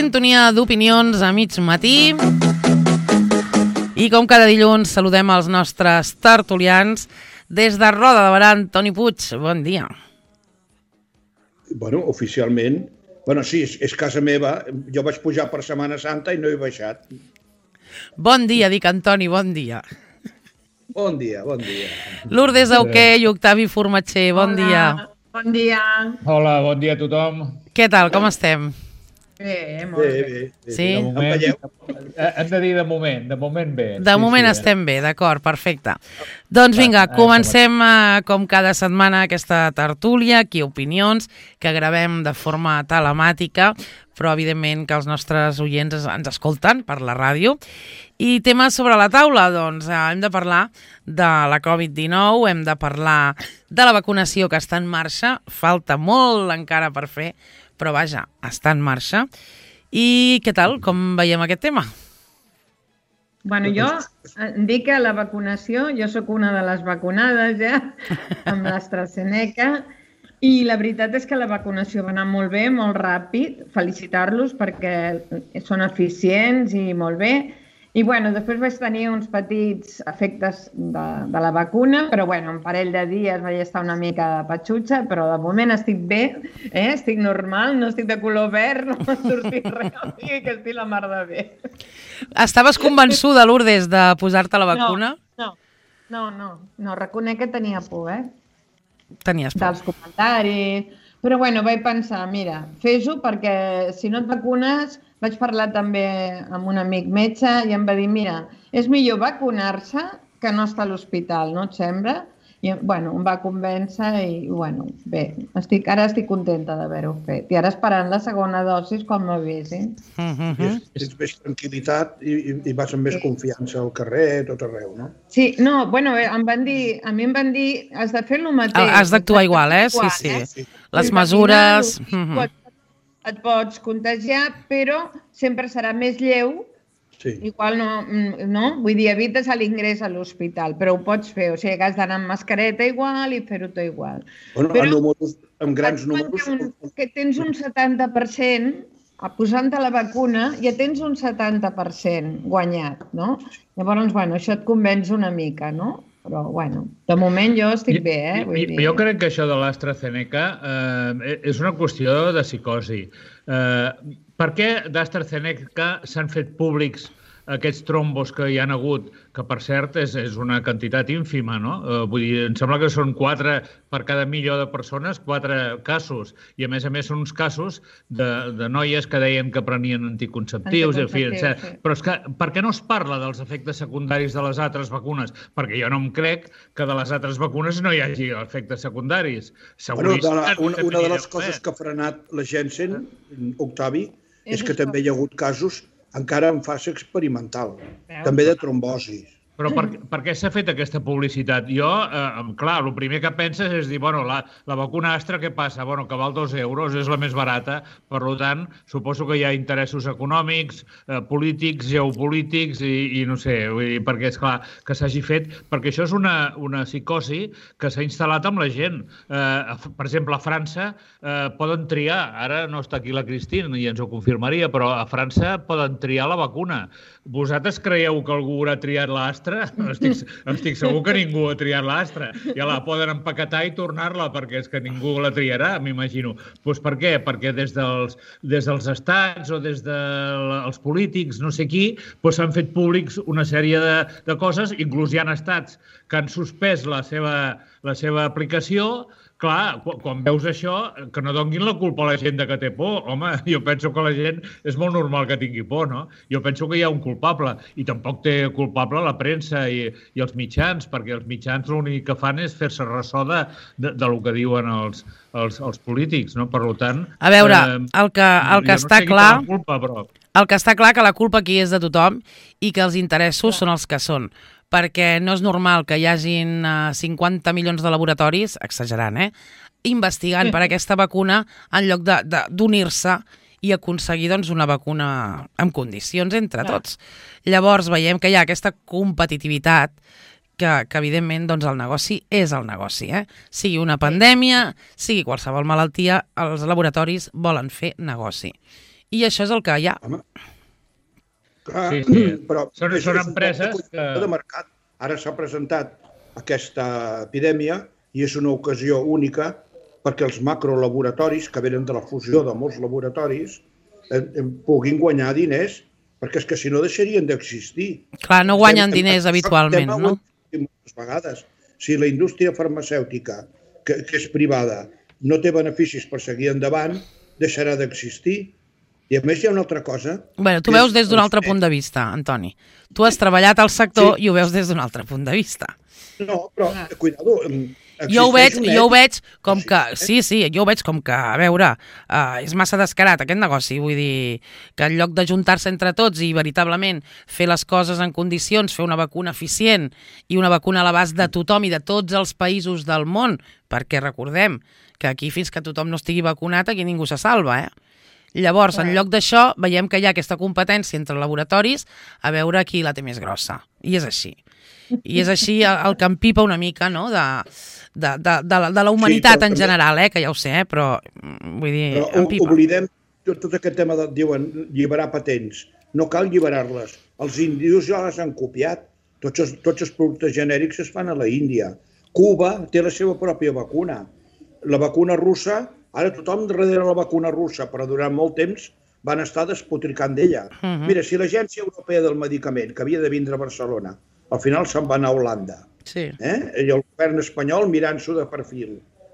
sintonia d'opinions a mig matí. I com cada dilluns saludem els nostres tertulians des de Roda de Berà. Toni Puig, bon dia. Bueno, oficialment, sí, és casa meva. Jo vaig pujar per Setmana Santa i no he baixat. Bon dia, dic Antoni, bon dia. Bon dia, bon dia. Lourdes Auqué i Octavi Formatxer, bon dia. Bon dia. Hola, bon dia a tothom. Què tal, com estem? Bé, molt bé. Sí? De moment, hem de dir de moment bé. De moment estem bé, d'acord, perfecte. Doncs vinga, comencem com cada setmana aquesta tertúlia, aquí Opinions, que gravem de forma telemàtica, però evidentment que els nostres oients ens escolten per la ràdio. I temes sobre la taula, doncs hem de parlar de la Covid-19, hem de parlar de la vacunació que està en marxa, falta molt encara per fer, però vaja, està en marxa. I què tal? Com veiem aquest tema? Bueno, jo dic que la vacunació, jo sóc una de les vacunades ja, amb l'AstraZeneca, i la veritat és que la vacunació va anar molt bé, molt ràpid, felicitar-los perquè són eficients i molt bé. I bueno, després vaig tenir uns petits efectes de la vacuna, però bueno, un parell de dies vaig estar una mica de patxutxa, però de moment estic bé, estic normal, no estic de color verd, no m'ha sortit res, o sigui que estic la mar de bé. Estaves convençuda, Lourdes, de posar-te la vacuna? No, reconec que tenia por, Tenies por. Dels comentaris, però bueno, vaig pensar, mira, fes-ho perquè si no et vacunes. Vaig parlar també amb un amic metge i em va dir, mira, és millor vacunar-se que no estar a l'hospital, no et sembla? I bueno, em va convèncer i bueno, bé, ara estic contenta d'haver-ho fet. I ara esperant la segona dosis quan m'avisin. És més tranquil·litat i vas amb més confiança al carrer, tot arreu, no? Sí, no, bueno, a mi em van dir, has de fer el mateix. Has d'actuar igual, sí. Les mesures... Et pots contagiar, però sempre serà més lleu. Sí. Igual no? Vull dir, evites l'ingrés a l'hospital, però ho pots fer. O sigui, que has d'anar amb mascareta igual i fer-ho tot igual. Bueno, amb grans números... Que tens un 70%, posant-te la vacuna, ja tens un 70% guanyat, no? Llavors, bueno, això et convenç una mica, no? Però, bueno, de moment jo estic bé, Vull dir... Jo crec que això de l'AstraZeneca és una qüestió de psicosi. Per què d'AstraZeneca s'han fet públics aquests trombos que hi han hagut, que per cert és una quantitat ínfima, no? Vull dir, em sembla que són 4 per cada milió de persones, 4 casos, i a més són uns casos de noies que deien que prenien anticonceptius, en fi, etc. Però és que per què no es parla dels efectes secundaris de les altres vacunes? Perquè jo no em crec que de les altres vacunes no hi hagi efectes secundaris. Una de les coses que ha frenat la Janssen, Octavi, és que també hi ha hagut casos encara en fase experimental, també de trombosis. Però per què s'ha fet aquesta publicitat? Jo, clar, el primer que penses és dir, bueno, la vacuna Astra, què passa? Bueno, que val 2 euros, és la més barata, per tant, suposo que hi ha interessos econòmics, polítics, geopolítics i no sé, vull dir, perquè és clar que s'hagi fet, perquè això és una psicosi que s'ha instal·lat amb la gent. Per exemple, a França poden triar, ara no està aquí la Cristina i ens ho confirmaria, però a França poden triar la vacuna. Vosaltres creieu que algú haurà triat l'Astra? Estic segur que ningú ha triat l'Astra. Ja la poden empaquetar i tornar-la, perquè és que ningú la triarà, m'imagino. Doncs per què? Perquè des dels estats o des dels polítics, no sé qui, s'han fet públics una sèrie de coses, inclús hi ha estats que han suspès la seva aplicació. Clar, quan veus això, que no donguin la culpa a la gent que té por. Home, jo penso que la gent és molt normal que tingui por, no? Jo penso que hi ha un culpable, i tampoc té culpable la premsa i els mitjans, perquè els mitjans l'únic que fan és fer-se ressò del que diuen els polítics, no? Per tant... A veure, el que està clar... El que està clar que la culpa aquí és de tothom i que els interessos són els que són. Perquè no és normal que hi hagin 50 milions de laboratoris, exagerant, investigant per aquesta vacuna en lloc d'unir-se i aconseguir una vacuna en condicions entre tots. Llavors veiem que hi ha aquesta competitivitat que evidentment el negoci és el negoci. Sigui una pandèmia, sigui qualsevol malaltia, els laboratoris volen fer negoci. I això és el que hi ha. Home, clar, sí. però Són empreses que... de mercat. Ara s'ha presentat aquesta epidèmia i és una ocasió única perquè els macrolaboratoris, que venen de la fusió de molts laboratoris, puguin guanyar diners, perquè és que si no deixarien d'existir. Clar, no guanyen diners habitualment, no? Moltes vegades, si la indústria farmacèutica, que és privada, no té beneficis per seguir endavant, deixarà d'existir. I a més hi ha una altra cosa... Bé, tu veus des d'un altre punt de vista, Antoni. Tu has treballat al sector i ho veus des d'un altre punt de vista. No, però, cuidado... Jo ho veig com que... Sí, jo ho veig com que, a veure, és massa descarat aquest negoci. Vull dir que en lloc d'ajuntar-se entre tots i veritablement fer les coses en condicions, fer una vacuna eficient i una vacuna a l'abast de tothom i de tots els països del món, perquè recordem que aquí fins que tothom no estigui vacunat aquí ningú se salva, Llavors, en lloc d'això, veiem que hi ha aquesta competència entre laboratoris a veure qui la té més grossa. I és així. I és així el que empipa una mica, no?, de la humanitat en general, que ja ho sé, però vull dir, empipa. Però oblidem tot aquest tema de, diuen, alliberar patents. No cal alliberar-les. Els índios ja les han copiat. Tots els productes genèrics es fan a la Índia. Cuba té la seva pròpia vacuna. La vacuna russa... Ara tothom darrere la vacuna russa, però durant molt temps van estar despotricant d'ella. Mira, si l'Agència Europea del Medicament, que havia de vindre a Barcelona, al final se'n va anar a Holanda, i el govern espanyol mirant-s'ho de perfil.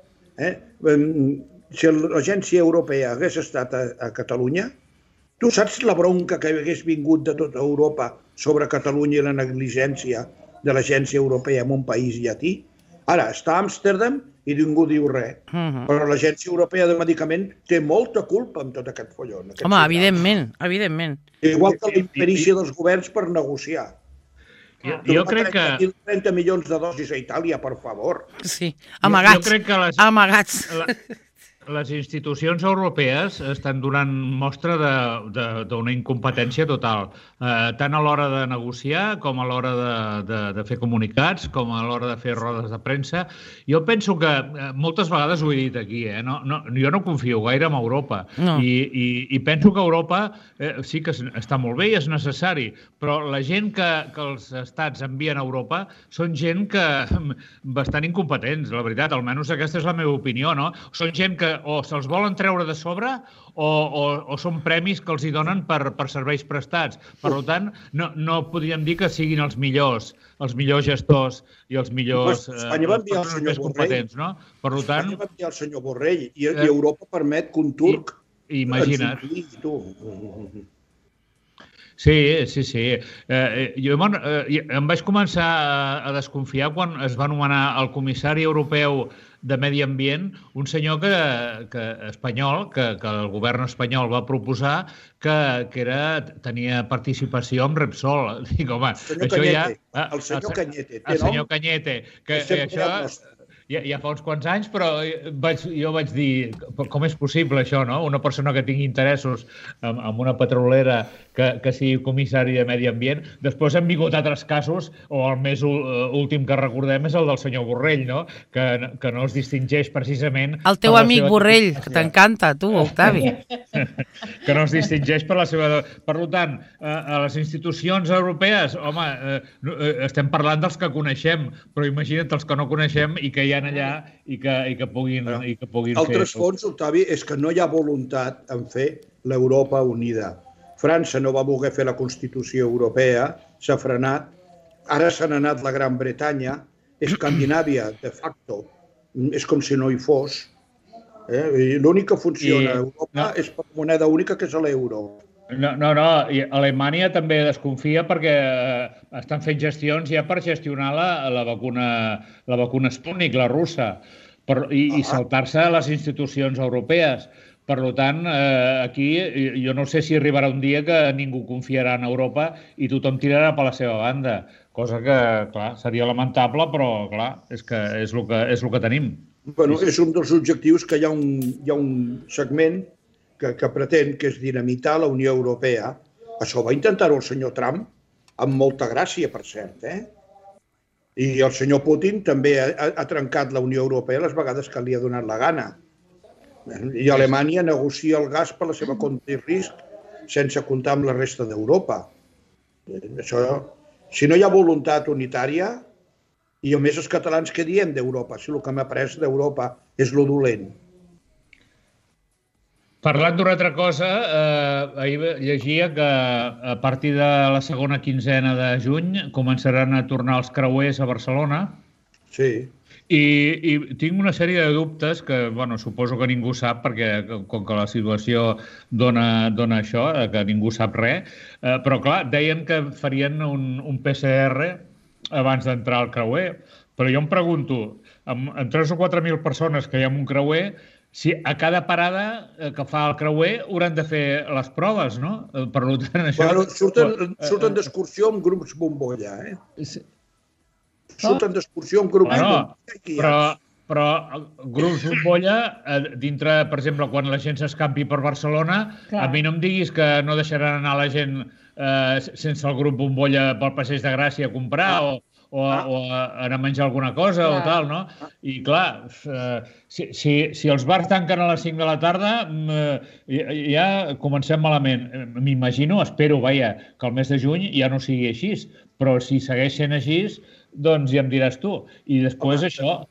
Si l'Agència Europea hagués estat a Catalunya, tu saps la bronca que hagués vingut de tota Europa sobre Catalunya i la negligència de l'Agència Europea en un país llatí? Ara, està a Amsterdam i ningú diu res. Però l'Agència Europea de Medicament té molta culpa amb tot aquest follon. Home, evidentment. Igual que la imperícia dels governs per negociar. Jo crec que... 30 milions de dosis a Itàlia, per favor. Sí, amagats. Jo crec que amagats. Les institucions europees estan donant mostra d'una incompetència total, tant a l'hora de negociar com a l'hora de fer comunicats, com a l'hora de fer rodes de premsa. Jo penso que, moltes vegades ho he dit aquí, jo no confio gaire en Europa. I penso que Europa sí que està molt bé i és necessari, però la gent que els estats envien a Europa són gent que bastant incompetents, la veritat, almenys aquesta és la meva opinió, no? Són gent que o se'ls volen treure de sobre o són premis que els hi donen per serveis prestats. Per tant, no podríem dir que siguin els millors gestors i els millors persones més competents, no? Per tant... Espanya va enviar el senyor Borrell i Europa permet que un turc... Imagina't. Sí. Jo em vaig començar a desconfiar quan es va nomenar el comissari europeu de Medi Ambient, un senyor espanyol, que el govern espanyol va proposar que tenia participació amb Repsol. Dic, home, això ja... El senyor Cañete. El senyor Cañete. Que això... Ja fa uns quants anys, però jo vaig dir, com és possible això, no? Una persona que tingui interessos en una petrolera que sigui comissari de Medi Ambient. Després han vingut altres casos, o el més últim que recordem és el del senyor Borrell, no? Que no es distingeix precisament... El teu amic Borrell, que t'encanta, tu, Octavi. Que no es distingeix per la seva... Per tant, a les institucions europees, home, estem parlant dels que coneixem, però imagina't els que no coneixem i que hi ha allà i que puguin fer... El trasfons, Octavi, és que no hi ha voluntat en fer l'Europa unida. França no va voler fer la Constitució Europea, s'ha frenat, ara se n'ha anat la Gran Bretanya, Escandinàvia, de facto, és com si no hi fos. L'únic que funciona a Europa és per moneda única, que és l'euro. No, i Alemanya també desconfia perquè estan fent gestions ja per gestionar la vacuna Sputnik, la russa, i saltar-se a les institucions europees. Per tant, aquí jo no sé si arribarà un dia que ningú confiarà en Europa i tothom tirarà per la seva banda, cosa que, clar, seria lamentable, però, clar, és el que tenim. Bueno, és un dels objectius que hi ha un segment que pretén, que és dinamitar la Unió Europea. Això va intentar-ho el senyor Trump, amb molta gràcia, per cert, I el senyor Putin també ha trencat la Unió Europea les vegades que li ha donat la gana. I Alemanya negocia el gas per la seva compte i risc sense comptar amb la resta d'Europa. Això, si no hi ha voluntat unitària, i a més els catalans què diem d'Europa? Si el que m'ha après d'Europa és lo dolent. Parlant d'una altra cosa, ahir llegia que a partir de la segona quinzena de juny començaran a tornar els creuers a Barcelona. Sí. I tinc una sèrie de dubtes que, bueno, suposo que ningú sap, perquè com que la situació dona això, que ningú sap res, però clar, deien que farien un PCR abans d'entrar al creuer, però jo em pregunto, amb 3 o 4.000 persones que hi ha en un creuer, si a cada parada que fa el creuer hauran de fer les proves, no? Per tant, això... Bueno, surten d'excursió amb grups bombolla, Sí. Surten d'excursió amb grups bombolla. Però grups bombolla, dintre, per exemple, quan la gent s'escampi per Barcelona, a mi no em diguis que no deixaran anar la gent sense el grup bombolla pel Passeig de Gràcia a comprar o anar a menjar alguna cosa o tal, no? I clar, si els bars tanquen a les 5 de la tarda, ja comencem malament. M'imagino, espero, que el mes de juny ja no sigui així, però si segueix sent així, doncs ja em diràs tu. I després això...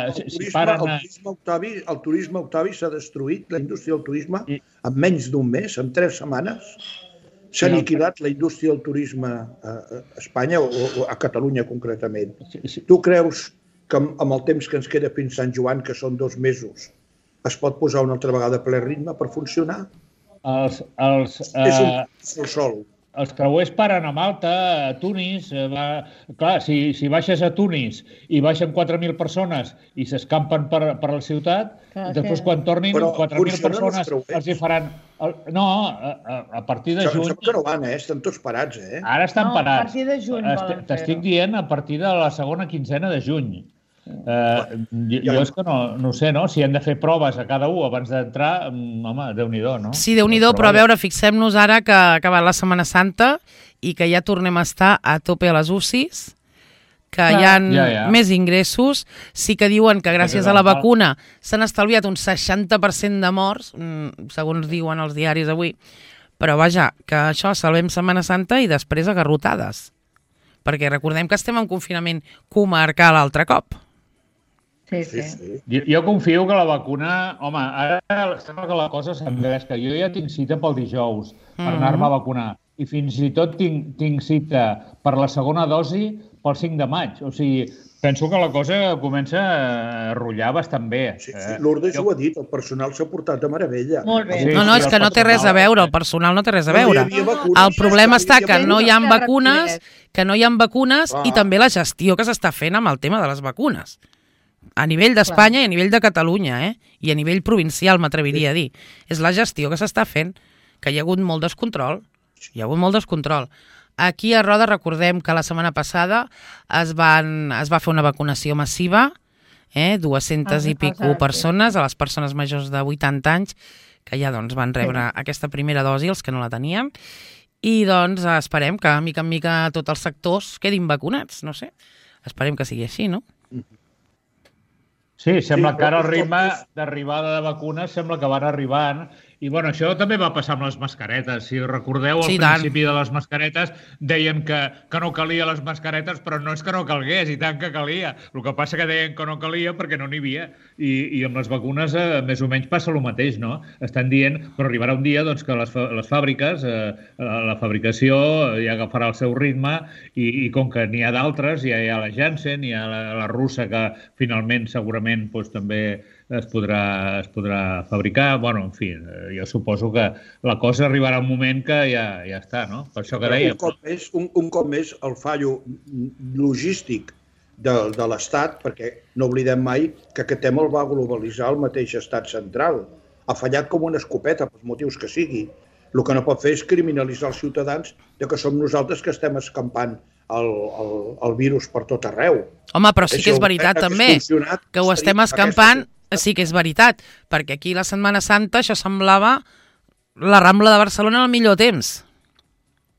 El turisme, Octavi, s'ha destruït, la indústria del turisme, en menys d'un mes, en 3 setmanes. S'ha aniquilat la indústria del turisme a Espanya o a Catalunya concretament. Tu creus que amb el temps que ens queda fins Sant Joan, que són 2 mesos, es pot posar una altra vegada a ple ritme per funcionar? És un sol. Els creuers paren a Malta, a Tunis. Clar, si baixes a Tunis i baixen 4.000 persones i s'escampen per la ciutat, després quan tornin 4.000 persones els hi faran... No, a partir de juny... Sembla que no van, estan tots parats, Ara estan parats. A partir de juny volen fer-ho. T'estic dient a partir de la segona quinzena de juny. Jo és que no sé, no? Si hem de fer proves a cada un abans d'entrar, home, Déu-n'hi-do, no? Sí, Déu-n'hi-do, però a veure, fixem-nos ara que ha acabat la Setmana Santa i que ja tornem a estar a tope a les UCIs, que hi ha més ingressos. Sí que diuen que gràcies a la vacuna s'han estalviat un 60% de morts, segons diuen els diaris avui, però vaja, que això salvem Setmana Santa i després agarrotades, perquè recordem que estem en confinament comarcal altre cop. Sí. Jo confio que la vacuna... Home, ara sembla que la cosa s'engresca. Jo ja tinc cita pel dijous per anar-me a vacunar. I fins i tot tinc cita per la segona dosi pel 5 de maig. O sigui, penso que la cosa comença a rotllar bastant bé. Sí, Lourdes ho ha dit, el personal s'ha portat de meravella. Molt bé. No, és que no té res a veure, el personal no té res a veure. El problema està que no hi ha vacunes, i també la gestió que s'està fent amb el tema de les vacunes. A nivell d'Espanya i a nivell de Catalunya, i a nivell provincial, m'atreviria a dir. És la gestió que s'està fent, que hi ha hagut molt descontrol. Aquí a Roda recordem que la setmana passada es va fer una vacunació massiva, 200 i pico persones, a les persones majors de 80 anys, que ja doncs, van rebre aquesta primera dosi, els que no la tenien, i doncs esperem que mica en mica tots els sectors quedin vacunats, no sé. Esperem que sigui així, no? Sí, sembla que ara el ritme d'arribada de vacunes sembla que van arribant. I bueno, això també va passar amb les mascaretes. Si recordeu, al principi de les mascaretes deien que no calia les mascaretes, però no és que no calgués, i tant que calia. El que passa que deien que no calia perquè no n'hi havia. I amb les vacunes més o menys passa el mateix, no? Estan dient, però arribarà un dia doncs, que les fàbriques, la fabricació ja agafarà el seu ritme i com que n'hi ha d'altres, ja hi ha la Janssen, hi ha la russa que finalment segurament doncs, també es podrà fabricar. Bueno, en fi, jo suposo que la cosa arribarà un moment que ja està, no? Per això que deia... Un cop més, el fallo logístic de l'Estat, perquè no oblidem mai que aquest tema el va globalitzar el mateix Estat central. Ha fallat com una escopeta, pels motius que sigui. El que no pot fer és criminalitzar els ciutadans de que som nosaltres que estem escampant el virus per tot arreu. Home, però sí que és veritat també, que ho estem escampant, sí que és veritat, perquè aquí la Setmana Santa això semblava la Rambla de Barcelona al millor temps.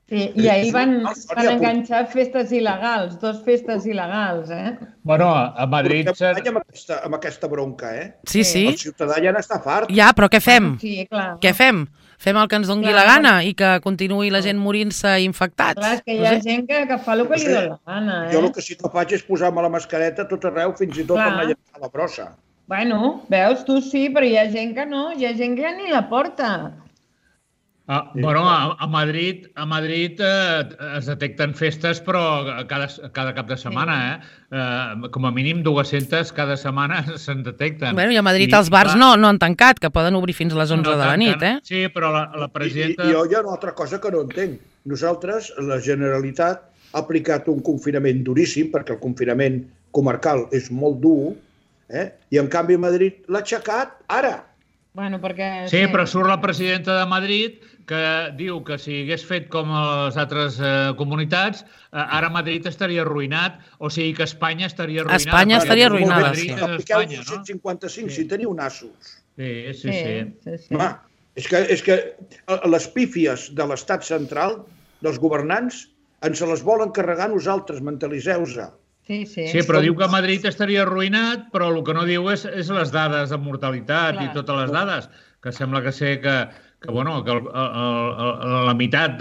Sí, i ahir van enganxar festes il·legals, 2 festes il·legals, Bueno, a Madrid... Amb aquesta bronca, Sí. El ciutadà ja n'està fart. Ja, però què fem? Sí, clar. Què fem? Fem el que ens doni la gana i que continuï la gent morint-se infectats? Clar, és que hi ha gent que fa el que li dona la gana, Jo el que sí que faig és posar-me la mascareta tot arreu, fins i tot per anar a llençar la brossa. Bueno, veus, tu sí, però hi ha gent que no, hi ha gent que ni la porta. Bueno, a Madrid es detecten festes, però cada cap de setmana, com a mínim 200 cada setmana se'n detecten. Bueno, i a Madrid els bars no han tancat, que poden obrir fins a les 11 de la nit, Sí, però la presidenta... Jo hi ha una altra cosa que no entenc. Nosaltres, la Generalitat, ha aplicat un confinament duríssim, perquè el confinament comarcal és molt dur, i en canvi Madrid l'ha aixecat ara. Bueno, perquè... Sí, però surt la presidenta de Madrid que diu que si hagués fet com les altres comunitats, ara Madrid estaria arruïnat, o sigui que Espanya estaria arruïnada. Espanya estaria arruïnada, sí. Apliqueu 155, si teniu nassos. Sí. És que les pífies de l'estat central, dels governants, ens les volen carregar nosaltres, mentalitzeu-se. Sí, però diu que Madrid estaria arruïnat, però el que no diu és les dades de mortalitat i totes les dades, que sembla que sé que la meitat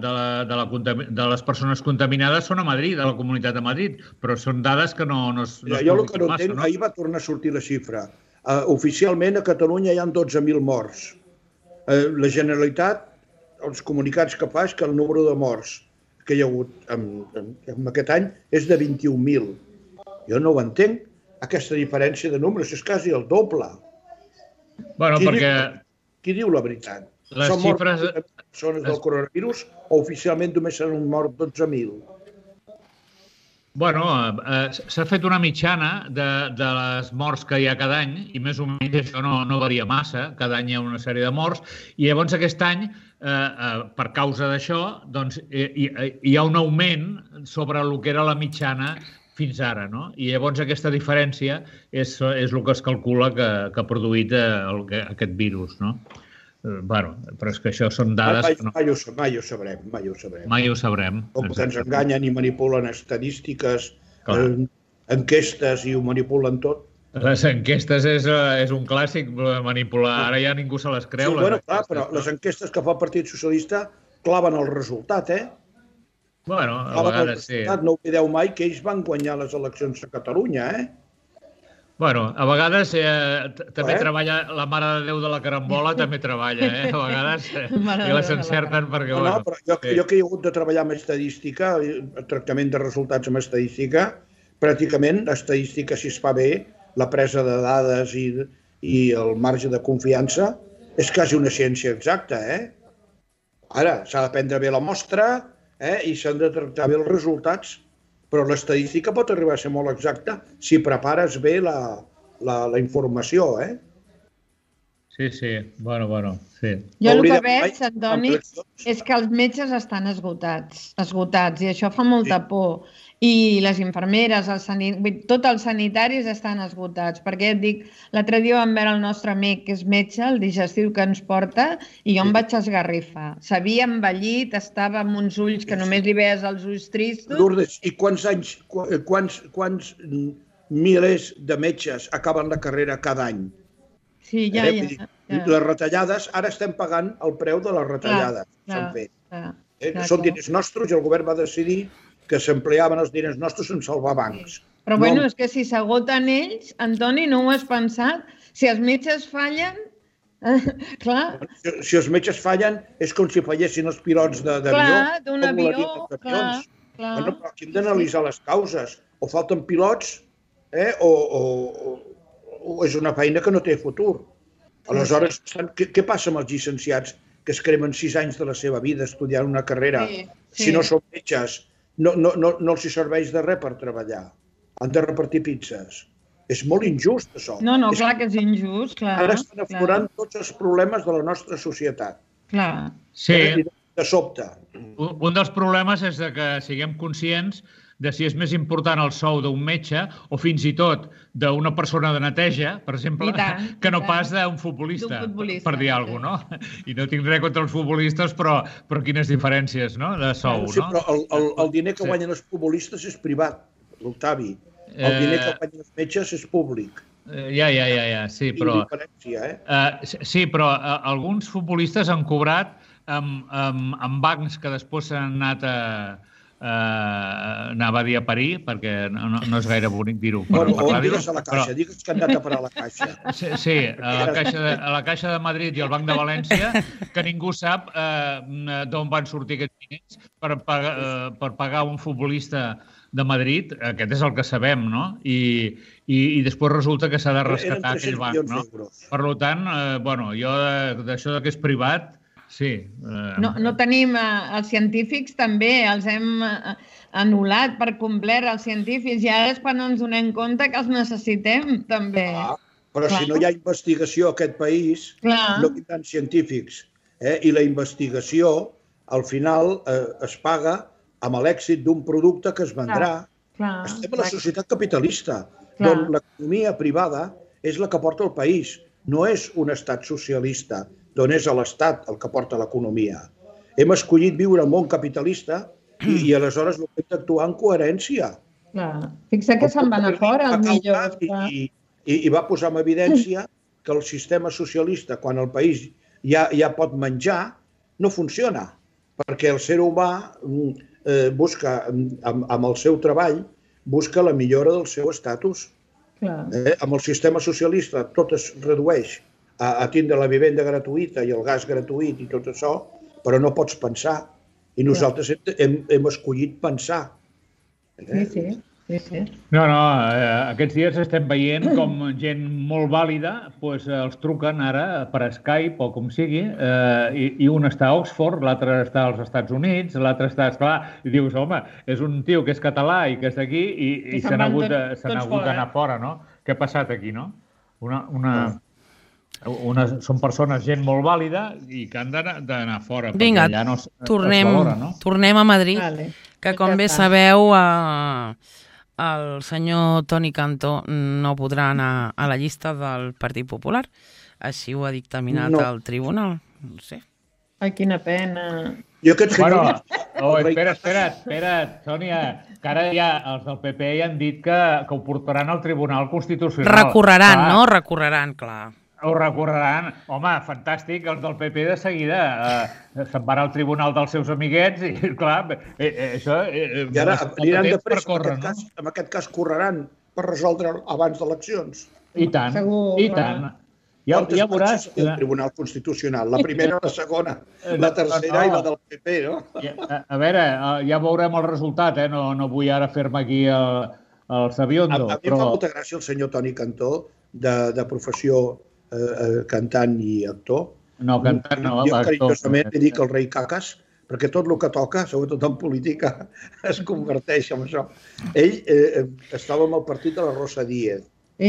de les persones contaminades són a Madrid, a la Comunitat de Madrid, però són dades que no es publiquen massa. Jo el que no entenc, ahir va tornar a sortir la xifra. Oficialment a Catalunya hi ha 12.000 morts. La Generalitat, els comunicats que fa és que el número de morts que hi ha hagut en aquest any és de 21.000. Jo no ho entenc, aquesta diferència de números, és quasi el doble. Bueno, perquè... Qui diu la veritat? Les xifres... Són persones del coronavirus o oficialment només s'han mort 12.000? Bueno, s'ha fet una mitjana de les morts que hi ha cada any i més o menys això no varia massa, cada any hi ha una sèrie de morts i llavors aquest any, per causa d'això, doncs hi ha un augment sobre el que era la mitjana fins ara, no? I llavors aquesta diferència és el que es calcula que ha produït aquest virus, no? Bueno, però és que això són dades... Mai ho sabrem. Mai ho sabrem. Com que ens enganyen i manipulen estadístiques, enquestes i ho manipulen tot. Les enquestes és un clàssic manipular. Ara ja ningú se les creu. Sí, bueno, clar, però les enquestes que fa el Partit Socialista claven el resultat, Bueno, a vegades sí. No oblideu mai que ells van guanyar les eleccions a Catalunya, Bueno, a vegades també treballa la Mare de Déu de la Carambola, també treballa, A vegades i les encerten perquè... No, però jo que he hagut de treballar amb estadística, tractament de resultats amb estadística, pràcticament l'estadística, si es fa bé, la presa de dades i el marge de confiança, és quasi una ciència exacta, Ara, s'ha de prendre bé la mostra i s'han de tractar bé els resultats, però l'estadística pot arribar a ser molt exacta si prepares bé la informació, Sí, bueno, sí. Jo el que veig, Antoni, és que els metges estan esgotats, i això fa molta por. I les infermeres, tots els sanitaris estan esgotats, perquè et dic, l'altre dia vam veure el nostre amic, que és metge, el digestiu que ens porta, i jo em vaig esgarrifar. S'havia envellit, estava amb uns ulls que només li veies els ulls tristos. Lourdes, i quants milers de metges acaben la carrera cada any? Sí, ja. Les retallades, ara estem pagant el preu de les retallades que s'han fet. Són diners nostres i el govern va decidir que s'empleaven els diners nostres en salvar bancs. Però bueno, és que si s'agoten ells, Antoni, no ho has pensat? Si els metges fallen, clar... Si els metges fallen és com si fallessin els pilots d'avió. Clar, d'un avió, clar. Però aquí hem d'analitzar les causes. O falten pilots o és una feina que no té futur. Aleshores, què passa amb els llicenciats que es cremen 6 anys de la seva vida estudiant una carrera? Si no són metges, no els serveix de res per treballar. Han de repartir pizzas. És molt injust, això. No, clar que és injust, clar. Ara estan aflorant tots els problemes de la nostra societat. Clar. Sí. De sobte. Un dels problemes és que siguem conscients de si és més important el sou d'un metge o fins i tot d'una persona de neteja, per exemple, que no pas d'un futbolista, per dir alguna cosa, no? I no tinc res contra els futbolistes, però quines diferències, no?, de sou, no? Sí, però el diner que guanyen els futbolistes és privat, l'Octavi. El diner que guanyen els metges és públic. Ja, sí, però... Sí, però alguns futbolistes han cobrat amb bancs que després s'han anat anava a dir a parir, perquè no és gaire bonic dir-ho. O digues a la Caixa, digues que han anat a parar a la Caixa. Sí, a la Caixa de Madrid i al Banc de València, que ningú sap d'on van sortir aquests diners per pagar un futbolista de Madrid. Aquest és el que sabem, no? I després resulta que s'ha de rescatar aquell banc, no? Per tant, jo d'això que és privat, sí. No tenim... Els científics també els hem anul·lat per complet, els científics, i ara és quan ens donem compte que els necessitem, també. Però si no hi ha investigació a aquest país, no tindran científics. I la investigació, al final, es paga amb l'èxit d'un producte que es vendrà. Estem a la societat capitalista, on l'economia privada és la que porta el país. No és un estat socialista, d'on és l'Estat el que porta l'economia. Hem escollit viure al món capitalista i aleshores no hem d'actuar en coherència. Fixa't que se'n van a fora, els millors. I va posar en evidència que el sistema socialista, quan el país ja pot menjar, no funciona, perquè el ser humà busca, amb el seu treball, busca la millora del seu estatus. Amb el sistema socialista tot es redueix a tindre la vivenda gratuïta i el gas gratuït i tot això, però no pots pensar. I nosaltres hem escollit pensar. Sí. No, aquests dies estem veient com gent molt vàlida els truquen ara per Skype o com sigui, i un està a Oxford, l'altre està als Estats Units, l'altre està, esclar, i dius, home, és un tio que és català i que és d'aquí i s'han hagut d'anar fora, no? Què ha passat aquí, no? Són persones, gent molt vàlida i que han d'anar fora. Vinga, tornem a Madrid, que com bé sabeu el senyor Toni Cantó no podrà anar a la llista del Partit Popular. Així ho ha dictaminat el tribunal. No sé. Ai, quina pena. Espera't, Sònia, que ara ja els del PP ja han dit que ho portaran al Tribunal Constitucional. Recorreran, no? Recorreran, clar. Ho recorreran. Home, fantàstic, els del PP de seguida se'n van al tribunal dels seus amiguets i, clar, això... I ara aniran de pressa, en aquest cas correran per resoldre abans d'eleccions. I tant, i tant. Ja veuràs... El Tribunal Constitucional, la primera, la segona, la tercera i la del PP, no? A veure, ja veurem el resultat, no vull ara fer-me aquí el sabiondo. A mi em fa molta gràcia el senyor Toni Cantó, de professió cantant i actor. No, cantant no, actor. Jo carinyosament li dic el rei Cacas, perquè tot el que toca, sobretot en política, es converteix en això. Ell estava amb el partit de la Rosa Díez.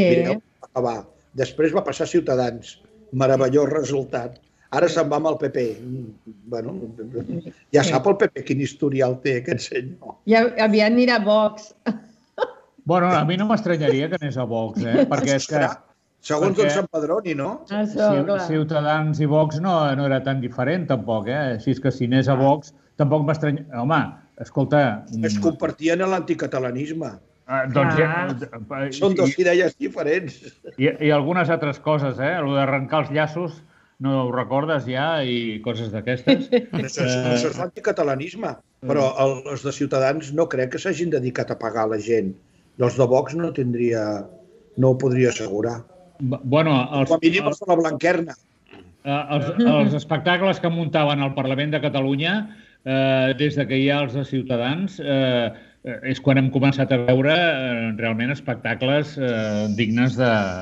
Després va passar a Ciutadans. Meravellós resultat. Ara se'n va amb el PP. Bueno, ja sap el PP quin historial té aquest senyor. Ja aviat anirà a Vox. Bueno, a mi no m'estranyaria que anés a Vox, perquè és que... Segons on s'empadroni, no? Ciutadans i Vox no era tan diferent, tampoc, Així que si anés a Vox, tampoc m'estranya... Home, escolta... Es compartien a l'anticatalanisme. Són dos idees diferents. I algunes altres coses, Allò d'arrencar els llaços, no ho recordes ja, i coses d'aquestes. Això és l'anticatalanisme, però els de Ciutadans no crec que s'hagin dedicat a pagar la gent. Els de Vox no ho podria assegurar. Bueno, com a mínim els de la Blanquerna. Els espectacles que muntaven al Parlament de Catalunya, des que hi ha els de Ciutadans, és quan hem començat a veure realment espectacles dignes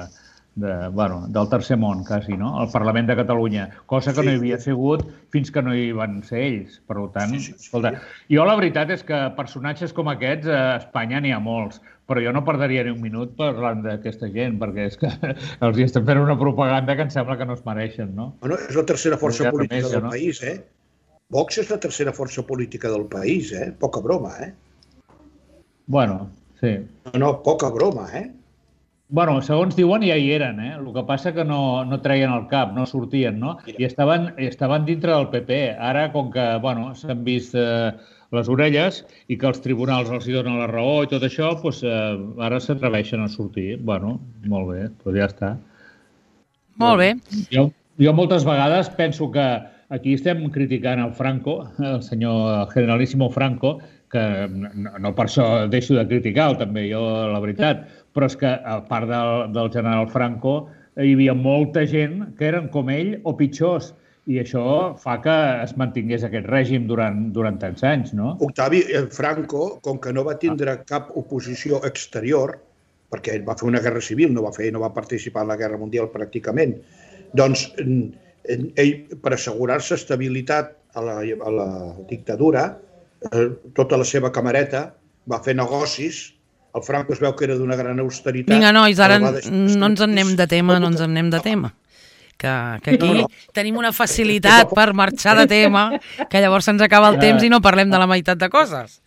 del tercer món, quasi, no? Al Parlament de Catalunya, cosa que no hi havia sigut fins que no hi van ser ells. Per tant, escolta, jo la veritat és que personatges com aquests a Espanya n'hi ha molts, però jo no perderia ni un minut parlant d'aquesta gent, perquè és que els hi estan fent una propaganda que em sembla que no es mereixen, no? Bueno, és la tercera força política del país, Vox és la tercera força política del país, poca broma, Bueno, sí. No, poca broma, Bueno, segons diuen ja hi eren, eh? El que passa que no treien el cap, no sortien, no? I estaven dintre del PP. Ara, com que, bueno, s'han vist les orelles i que els tribunals els hi donen la raó i tot això, doncs ara s'atreveixen a sortir. Bueno, molt bé, doncs ja està. Molt bé. Jo moltes vegades penso que aquí estem criticant el Franco, el senyor Generalísimo Franco, que no per això deixo de criticar-lo, també, jo, la veritat, però és que, a part del general Franco, hi havia molta gent que eren com ell o pitjors, i això fa que es mantingués aquest règim durant tants anys, no? Octavi, Franco, com que no va tindre cap oposició exterior, perquè ell va fer una guerra civil, no va participar en la Guerra Mundial pràcticament, doncs ell, per assegurar-se estabilitat a la dictadura, tota la seva camareta va fer negocis. El Franco es veu que era d'una gran austeritat. Vinga, nois, ara no ens en anem de tema, que aquí tenim una facilitat per marxar de tema, que llavors se'ns acaba el temps i no parlem de la meitat de coses.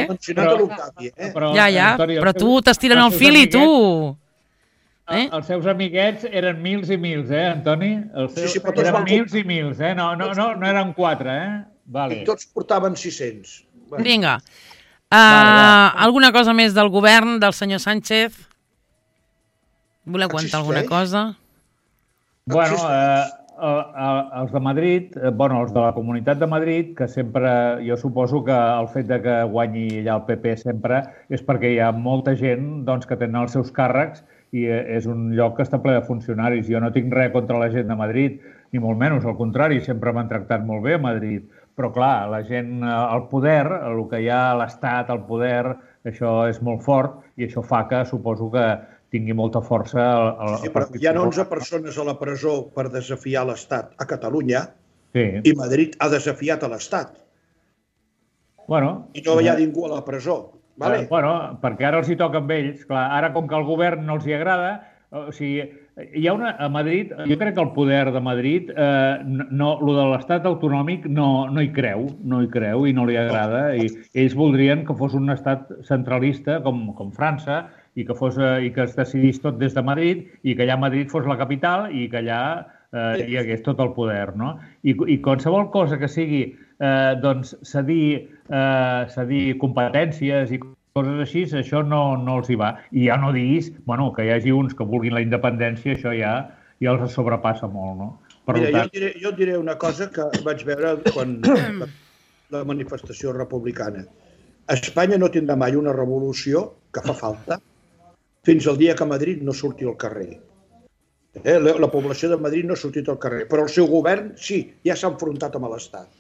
Ja, però tu t'estiren el fil i tu... Els seus amiguets eren mils i mils, Antoni? Eren mils i mils, no eren 4, Vale. I tots portaven 600. Vinga. Alguna cosa més del govern del senyor Sánchez? Voleu comentar alguna cosa? Bueno, els de Madrid, els de la Comunitat de Madrid, que sempre, jo suposo que el fet de que guanyi allà el PP sempre és perquè hi ha molta gent que tenen els seus càrrecs i és un lloc que està ple de funcionaris. Jo no tinc res contra la gent de Madrid, ni molt menys, al contrari, sempre m'han tractat molt bé a Madrid. Però, clar, la gent, el poder, el que hi ha a l'Estat, el poder, això és molt fort i això fa que, suposo que tingui molta força el Partit Popular. Hi ha 11 persones a la presó per desafiar l'Estat a Catalunya i Madrid ha desafiat a l'Estat. I no hi ha ningú a la presó. Perquè ara els hi toca amb ells. Clar, ara, com que al govern no els hi agrada, o sigui, hi ha a Madrid, jo crec que el poder de Madrid, el de l'estat autonòmic no hi creu i no li agrada. I ells voldrien que fos un estat centralista com França i que es decidís tot des de Madrid i que allà Madrid fos la capital i que allà hi hagués tot el poder, no? I qualsevol cosa que sigui cedir competències i coses així, això no els hi va. I ja no diguis, que hi hagi uns que vulguin la independència, això ja els sobrepassa molt, no? Mira, jo et diré una cosa que vaig veure quan la manifestació republicana. Espanya no tindrà mai una revolució que fa falta fins al dia que Madrid no surti al carrer. La població de Madrid no ha sortit al carrer, però el seu govern sí, ja s'ha enfrontat amb l'Estat.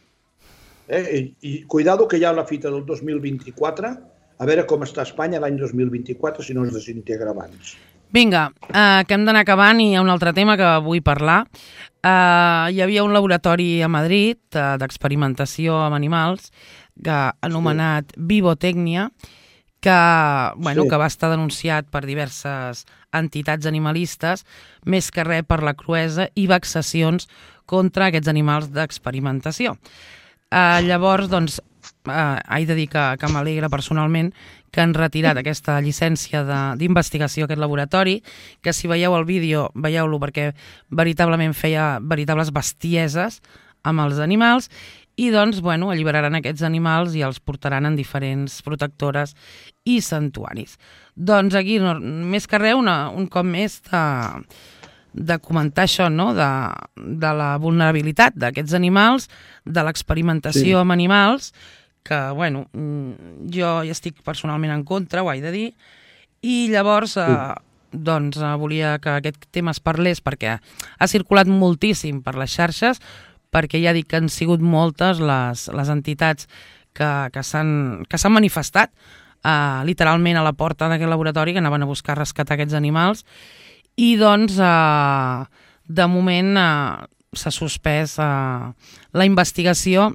I cuidado que ja a la fita del 2024, a veure com està Espanya l'any 2024 si no es desintegra abans. Vinga, que hem d'anar acabant i hi ha un altre tema que vull parlar. Hi havia un laboratori a Madrid d'experimentació amb animals anomenat Vivotècnia, que va estar denunciat per diverses entitats animalistes, més que res per la cruesa i vexacions contra aquests animals d'experimentació. Llavors, he de dir que m'alegra personalment que han retirat aquesta llicència d'investigació a aquest laboratori, que si veieu el vídeo, veieu-lo perquè veritablement feia veritables bestieses amb els animals i alliberaran aquests animals i els portaran en diferents protectores i santuaris. Doncs aquí, més que res, un cop més de comentar això, no? De la vulnerabilitat d'aquests animals, de l'experimentació amb animals, que, jo hi estic personalment en contra, ho he de dir, i llavors, volia que aquest tema es parlés perquè ha circulat moltíssim per les xarxes, perquè ja dic que han sigut moltes les entitats que s'han manifestat literalment a la porta d'aquest laboratori, que anaven a buscar rescatar aquests animals, i de moment s'ha suspès la investigació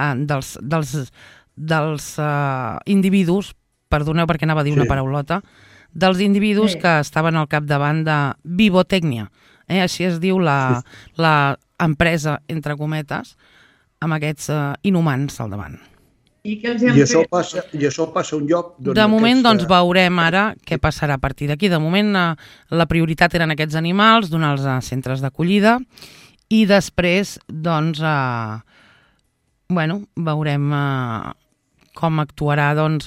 dels individus, perdoneu perquè anava a dir una paraulota, dels individus que estaven al capdavant de Vivotècnia. Així es diu la empresa, entre cometes, amb aquests inhumans al davant. I què els hi han I això fet? passa a un lloc... De moment, doncs, veurem ara què passarà a partir d'aquí. De moment, la prioritat eren aquests animals, donar-los a centres d'acollida, i després, doncs, veurem com actuarà, doncs,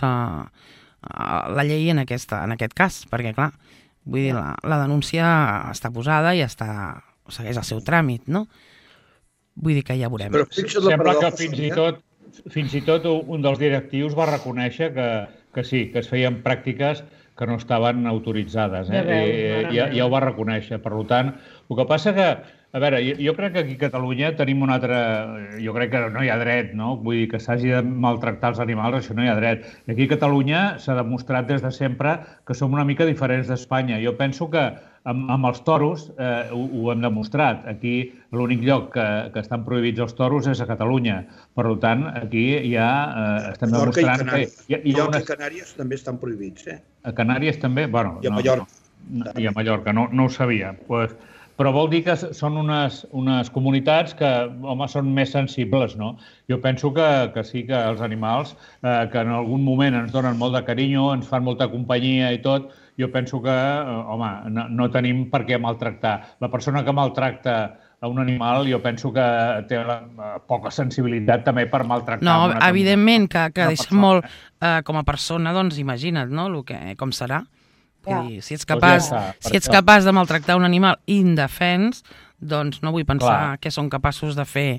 la llei en aquest cas, perquè, clar, vull dir, la denúncia està posada i segueix el seu tràmit, no? Vull dir que ja veurem. Sembla que fins i tot un dels directius va reconèixer que sí, que es feien pràctiques que no estaven autoritzades. Ja ho va reconèixer. Per tant, el que passa que, a veure, jo crec que aquí a Catalunya tenim un altre... Jo crec que no hi ha dret, no? Vull dir que s'hagi de maltractar els animals, això no hi ha dret. Aquí a Catalunya s'ha demostrat des de sempre que som una mica diferents d'Espanya. Jo penso que amb els toros ho hem demostrat. Aquí l'únic lloc que estan prohibits els toros és a Catalunya. Per tant, aquí ja estem demostrant que... A Canàries també estan prohibits, eh? A Canàries també? Bueno, i a Mallorca. I a Mallorca, no ho sabia. Però vol dir que són unes comunitats que, home, són més sensibles, no? Jo penso que sí, que els animals, que en algun moment ens donen molt de carinyo, ens fan molta companyia i tot, jo penso que, home, no tenim per què maltractar. La persona que maltracta a un animal, jo penso que té poca sensibilitat també per maltractar. No, evidentment que deixa molt, com a persona, doncs imagina't, no?, com serà. Dir, si ets capaç de maltractar un animal indefens, doncs no vull pensar què són capaços de fer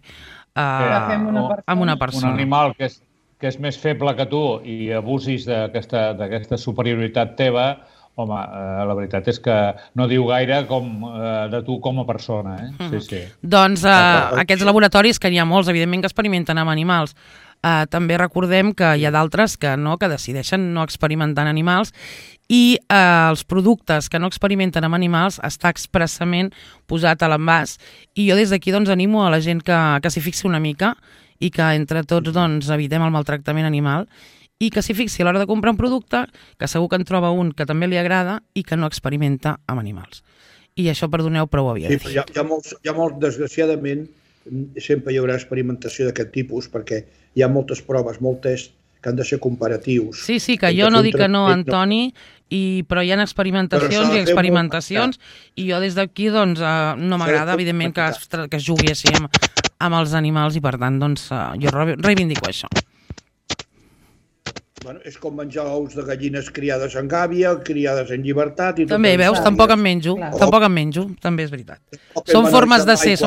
amb una persona. Un animal que és més feble que tu i abusis d'aquesta superioritat teva, home, la veritat és que no diu gaire de tu com a persona. Sí. Doncs aquests laboratoris, que n'hi ha molts, evidentment que experimenten amb animals, també recordem que hi ha d'altres que decideixen no experimentar en animals, i els productes que no experimenten amb animals està expressament posat a l'envàs. I jo des d'aquí doncs animo a la gent que s'hi fixi una mica i que entre tots doncs evitem el maltractament animal i que s'hi fixi a l'hora de comprar un producte que segur que en troba un que també li agrada i que no experimenta amb animals. I això, perdoneu, però ho havia de dir. Hi ha molt, desgraciadament, sempre hi haurà experimentació d'aquest tipus perquè hi ha moltes proves, molts tests que han de ser comparatius. Sí, que jo no dic que no, Antoni, però hi ha experimentacions i experimentacions i jo des d'aquí doncs no m'agrada, evidentment, que es jugui així amb els animals i per tant doncs jo reivindico això. Bueno, és com menjar ous de gallines criades en gàbia, criades en llibertat... També, veus? Tampoc en menjo, també és veritat. Són formes de ser,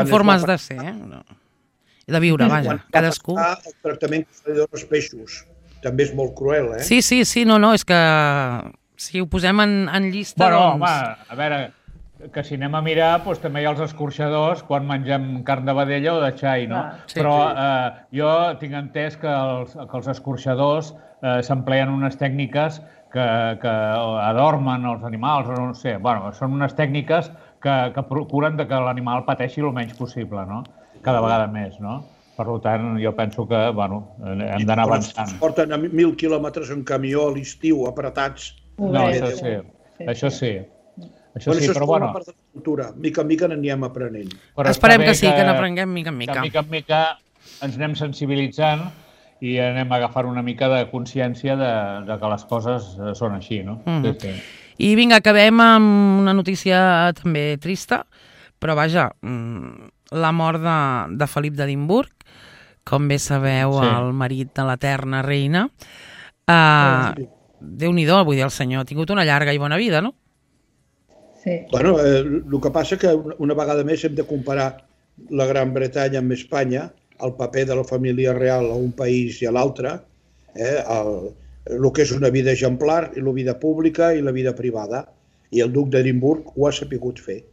de viure, vaja, cadascú. El tractament que dels peixos també és molt cruel, eh? Sí, és que si ho posem en llista... Bueno, home, a veure, que si anem a mirar, doncs també hi ha els escorxadors quan mengem carn de vedella o de xai, no? Però jo tinc entès que els escorxadors s'empleen unes tècniques que adormen els animals, o no sé, bueno, són unes tècniques que procuren que l'animal pateixi el menys possible, no? Cada vegada més, no? Per tant, jo penso que, bueno, hem d'anar avançant. Es porten a 1.000 quilòmetres en camió a l'estiu, apretats. No, això sí, però bueno... part de la cultura, mica en mica n'anem aprenent. Esperem que sí, que n'aprenguem mica en mica. Que mica en mica ens anem sensibilitzant i anem agafant una mica de consciència de que les coses són així, no? Sí. I vinga, acabem amb una notícia també trista, però vaja, la mort de Felip d'Edimburg, com bé sabeu, el marit de l'eterna reina. Déu-n'hi-do, vull dir, el senyor ha tingut una llarga i bona vida, no? Sí. Bueno, el que passa que una vegada més hem de comparar la Gran Bretanya amb Espanya, el paper de la família real a un país i a l'altre, el que és una vida exemplar, i la vida pública i la vida privada. I el duc d'Edimburg ho ha sapigut fer.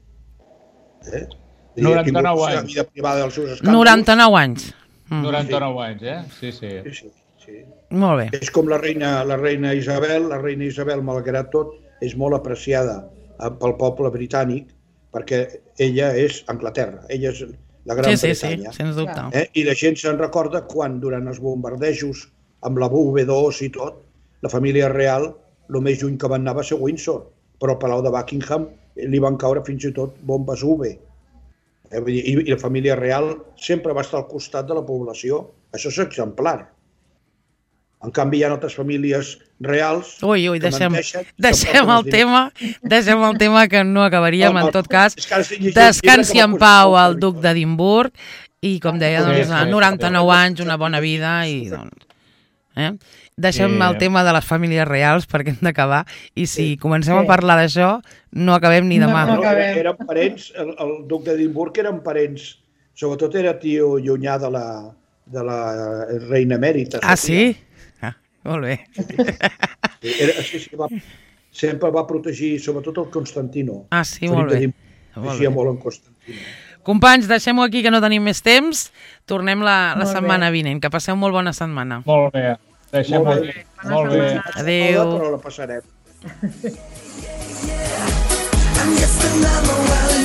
99 anys. La vida privada dels seus escàndols. 99 anys. 99 anys, Sí. Molt bé. És com la reina Isabel. La reina Isabel, malgrat tot, és molt apreciada pel poble britànic perquè ella és Anglaterra, ella és la Gran Bretanya. Sí, sens dubte. I la gent se'n recorda quan, durant els bombardejos amb la V2 i tot, la família real, el més lluny que van anar va ser Windsor, però al Palau de Buckingham li van caure fins i tot bombes UV. I la família real sempre va estar al costat de la població. Això és exemplar. En canvi, hi ha altres famílies reals... Ui, deixem el tema que no acabaríem, en tot cas. Descansi en pau el duc d'Edimburg i, com deia, 99 anys, una bona vida i, deixem el tema de les famílies reals perquè hem d'acabar i si comencem a parlar d'això no acabem ni demà. Eren parents, el duc d'Edimburg eren parents, sobretot era tio llunyà de la reina emèrita. Ah, sí? Molt bé. Sempre va protegir, sobretot el Constantino. Ah, sí, molt bé. Protegia molt en Constantino. Companys, deixem-ho aquí que no tenim més temps. Tornem la setmana vinent. Que passeu molt bona setmana. Molt bé. Deixem-ho aquí. Molt bé. Adéu. Però la passarem.